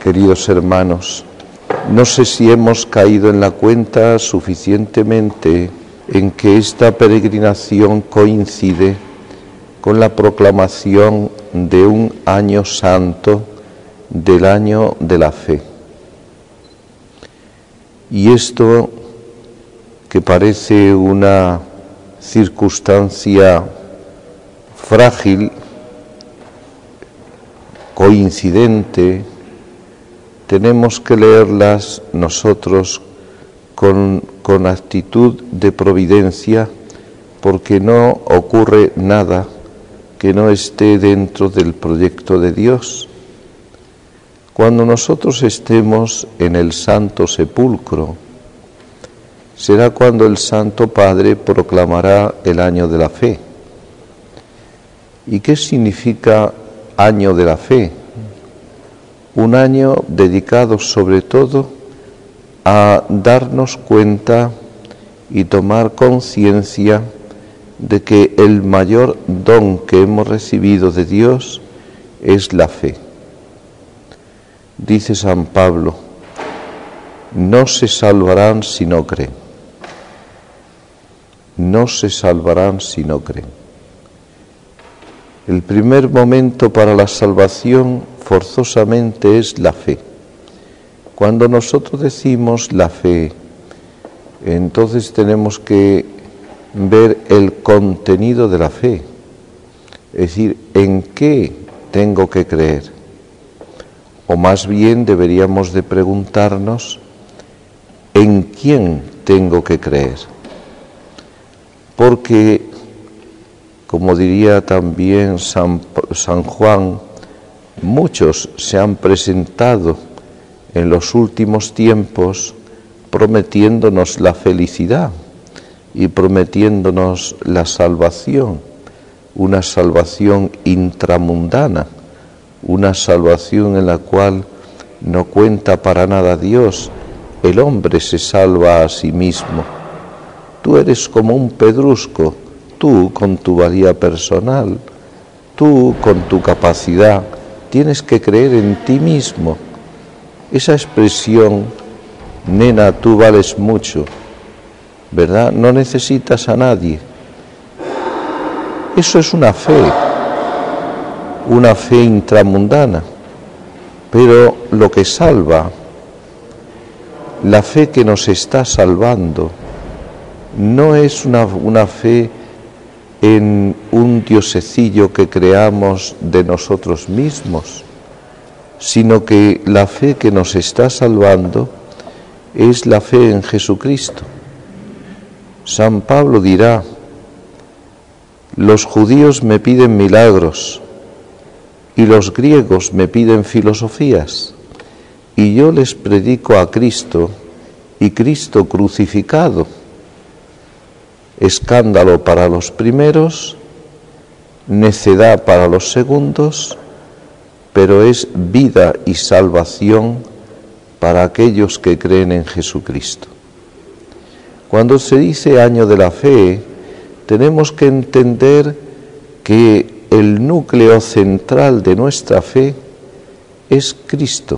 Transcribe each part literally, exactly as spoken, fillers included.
Queridos hermanos, no sé si hemos caído en la cuenta suficientemente en que esta peregrinación coincide con la proclamación de un año santo, del año de la fe. Y esto, que parece una circunstancia frágil, coincidente, tenemos que leerlas nosotros con, con actitud de providencia, porque no ocurre nada que no esté dentro del proyecto de Dios. Cuando nosotros estemos en el Santo Sepulcro, será cuando el Santo Padre proclamará el año de la fe. ¿Y qué significa año de la fe? Un año dedicado sobre todo a darnos cuenta y tomar conciencia de que el mayor don que hemos recibido de Dios es la fe. Dice San Pablo, no se salvarán si no creen. No se salvarán si no creen. El primer momento para la salvación forzosamente es la fe. Cuando nosotros decimos la fe, entonces tenemos que ver el contenido de la fe, es decir, ¿en qué tengo que creer? O más bien deberíamos de preguntarnos, ¿en quién tengo que creer? Porque, como diría también San, San Juan, muchos se han presentado en los últimos tiempos prometiéndonos la felicidad y prometiéndonos la salvación, una salvación intramundana, una salvación en la cual no cuenta para nada Dios, el hombre se salva a sí mismo. Tú eres como un pedrusco, tú con tu valía personal, tú con tu capacidad, tienes que creer en ti mismo. Esa expresión, nena, tú vales mucho, ¿verdad? No necesitas a nadie. Eso es una fe, una fe intramundana, pero lo que salva, la fe que nos está salvando, no es una, una fe en un diosecillo que creamos de nosotros mismos, sino que la fe que nos está salvando es la fe en Jesucristo. San Pablo dirá, los judíos me piden milagros y los griegos me piden filosofías, y yo les predico a Cristo y Cristo crucificado. Escándalo para los primeros, necedad para los segundos, pero es vida y salvación para aquellos que creen en Jesucristo. Cuando se dice año de la fe, tenemos que entender que el núcleo central de nuestra fe es Cristo.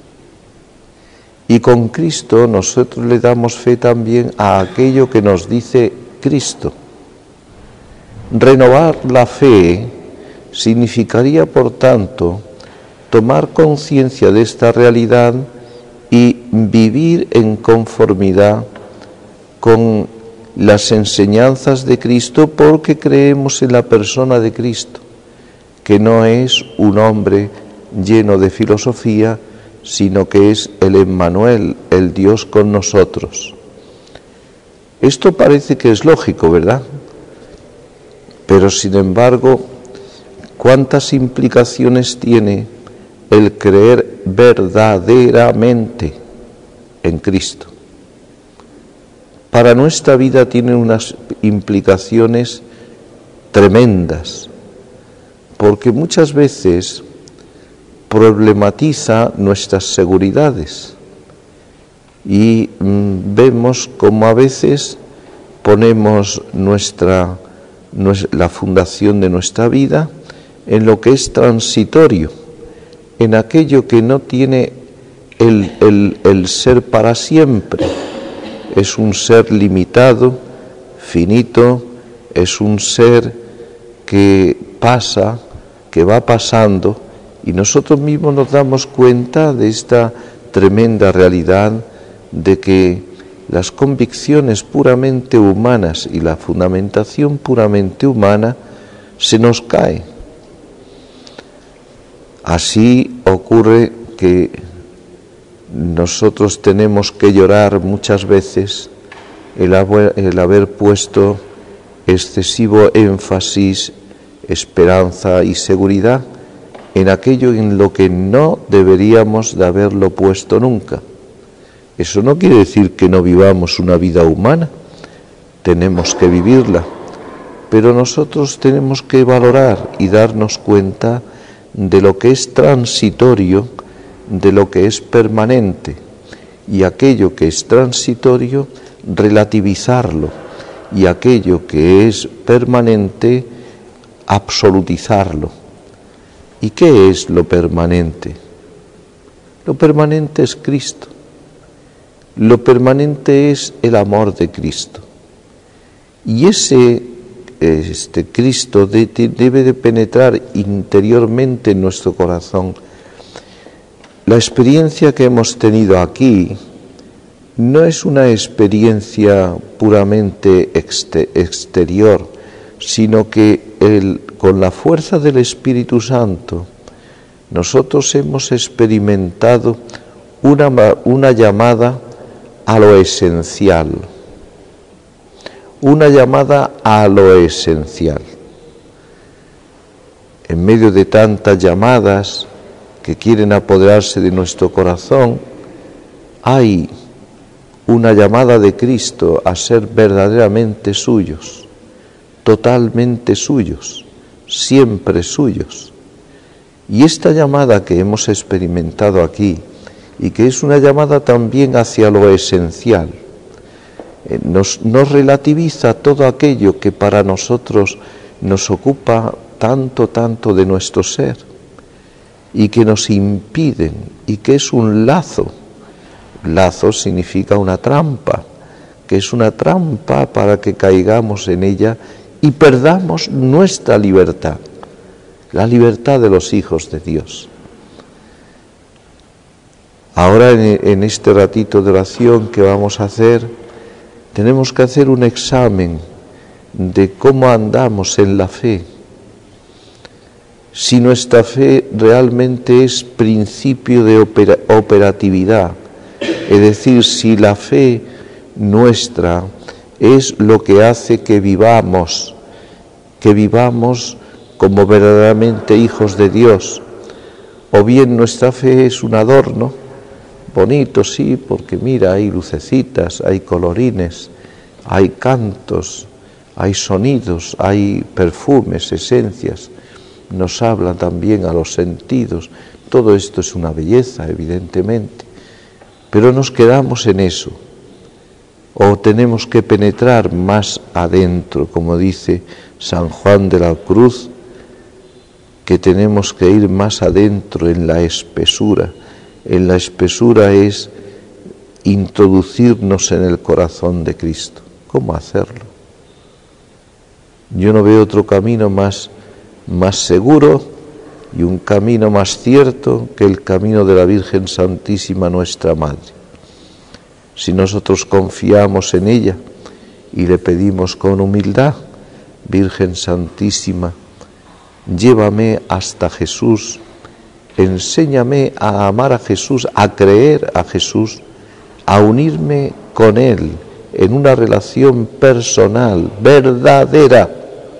Y con Cristo nosotros le damos fe también a aquello que nos dice Cristo. Renovar la fe significaría, por tanto, tomar conciencia de esta realidad y vivir en conformidad con las enseñanzas de Cristo, porque creemos en la persona de Cristo, que no es un hombre lleno de filosofía, sino que es el Emmanuel, el Dios con nosotros. Esto parece que es lógico, ¿verdad? Pero sin embargo, ¿cuántas implicaciones tiene el creer verdaderamente en Cristo? Para nuestra vida tiene unas implicaciones tremendas, porque muchas veces problematiza nuestras seguridades y mmm, vemos como a veces ponemos nuestra, nuestra, la fundación de nuestra vida en lo que es transitorio, en aquello que no tiene el, el, el ser para siempre, es un ser limitado, finito, es un ser que pasa, que va pasando, y nosotros mismos nos damos cuenta de esta tremenda realidad de que las convicciones puramente humanas y la fundamentación puramente humana se nos cae. Así ocurre que nosotros tenemos que llorar muchas veces el haber, el haber puesto excesivo énfasis, esperanza y seguridad en aquello en lo que no deberíamos de haberlo puesto nunca. Eso no quiere decir que no vivamos una vida humana, tenemos que vivirla, pero nosotros tenemos que valorar y darnos cuenta de lo que es transitorio, de lo que es permanente, y aquello que es transitorio, relativizarlo, y aquello que es permanente, absolutizarlo. ¿Y qué es lo permanente? Lo permanente es Cristo. Lo permanente es el amor de Cristo. Y ese este, Cristo de, de, debe de penetrar interiormente en nuestro corazón. La experiencia que hemos tenido aquí no es una experiencia puramente exter, exterior, sino que el, con la fuerza del Espíritu Santo nosotros hemos experimentado una, una llamada a lo esencial, una llamada a lo esencial. En medio de tantas llamadas que quieren apoderarse de nuestro corazón, hay una llamada de Cristo a ser verdaderamente suyos, totalmente suyos, siempre suyos. Y esta llamada que hemos experimentado aquí, y que es una llamada también hacia lo esencial, eh, nos, nos relativiza todo aquello que para nosotros nos ocupa tanto, tanto de nuestro ser, y que nos impiden, y que es un lazo. Lazo significa una trampa, que es una trampa para que caigamos en ella y perdamos nuestra libertad, la libertad de los hijos de Dios. Ahora en, en este ratito de oración que vamos a hacer, tenemos que hacer un examen de cómo andamos en la fe. Si nuestra fe realmente es principio de opera, operatividad, es decir, si la fe nuestra es lo que hace que vivamos, que vivamos como verdaderamente hijos de Dios, o bien nuestra fe es un adorno, bonito sí, porque mira, hay lucecitas, hay colorines, hay cantos, hay sonidos, hay perfumes, esencias, nos habla también a los sentidos, todo esto es una belleza, evidentemente, pero nos quedamos en eso, o tenemos que penetrar más adentro, como dice San Juan de la Cruz, que tenemos que ir más adentro en la espesura. En la espesura es introducirnos en el corazón de Cristo. ¿Cómo hacerlo? Yo no veo otro camino más, más seguro y un camino más cierto que el camino de la Virgen Santísima, nuestra Madre. Si nosotros confiamos en ella y le pedimos con humildad, Virgen Santísima, llévame hasta Jesús, enséñame a amar a Jesús, a creer a Jesús, a unirme con Él en una relación personal, verdadera.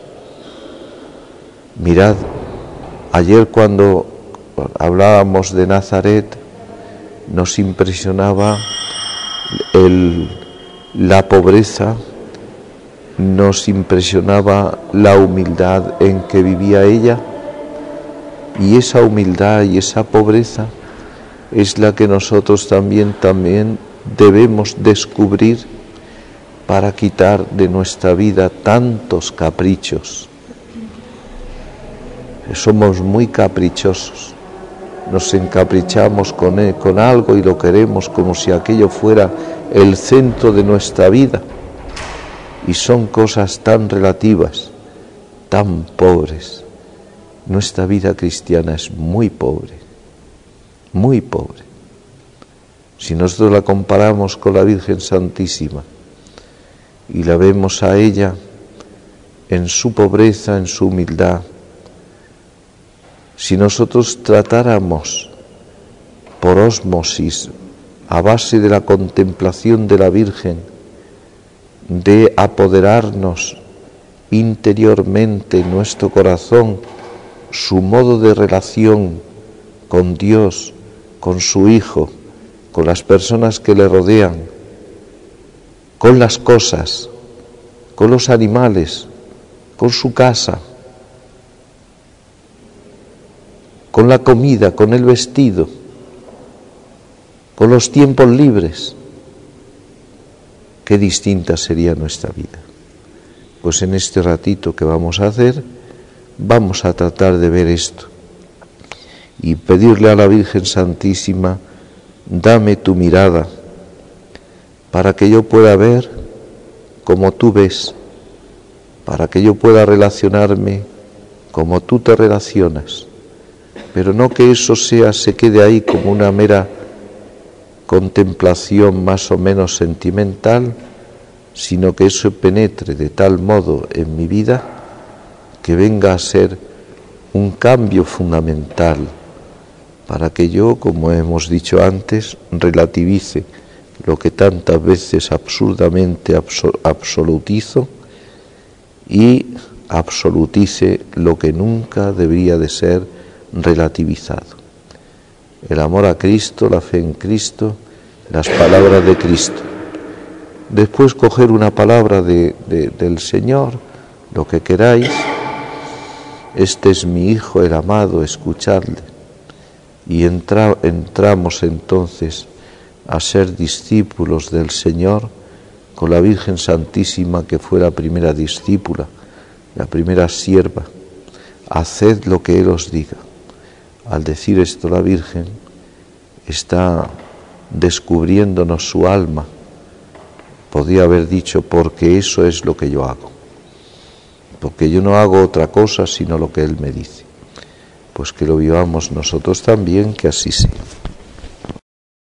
Mirad, ayer cuando hablábamos de Nazaret, nos impresionaba el, la pobreza, nos impresionaba la humildad en que vivía ella, y esa humildad y esa pobreza es la que nosotros también, también debemos descubrir para quitar de nuestra vida tantos caprichos. Somos muy caprichosos nos encaprichamos con, él, con algo y lo queremos como si aquello fuera el centro de nuestra vida. Y son cosas tan relativas, tan pobres. Nuestra vida cristiana es muy pobre, muy pobre. Si nosotros la comparamos con la Virgen Santísima y la vemos a ella en su pobreza, en su humildad, si nosotros tratáramos por ósmosis, a base de la contemplación de la Virgen, de apoderarnos interiormente en nuestro corazón su modo de relación con Dios, con su Hijo, con las personas que le rodean, con las cosas, con los animales, con su casa, con la comida, con el vestido, con los tiempos libres, qué distinta sería nuestra vida. Pues en este ratito que vamos a hacer, vamos a tratar de ver esto y pedirle a la Virgen Santísima, dame tu mirada para que yo pueda ver como tú ves, para que yo pueda relacionarme como tú te relacionas, pero no que eso sea, se quede ahí como una mera contemplación más o menos sentimental, sino que eso penetre de tal modo en mi vida que venga a ser un cambio fundamental para que yo, como hemos dicho antes, relativice lo que tantas veces absurdamente absolutizo y absolutice lo que nunca debería de ser relativizado. El amor a Cristo, la fe en Cristo, las palabras de Cristo. Después coger una palabra de, de, del Señor, lo que queráis. Este es mi Hijo, el amado, escuchadle. Y entra, entramos entonces a ser discípulos del Señor con la Virgen Santísima, que fue la primera discípula, la primera sierva. Haced lo que Él os diga. Al decir esto la Virgen está descubriéndonos su alma. Podría haber dicho, porque eso es lo que yo hago, porque yo no hago otra cosa sino lo que Él me dice. Pues que lo vivamos nosotros también, que así sea.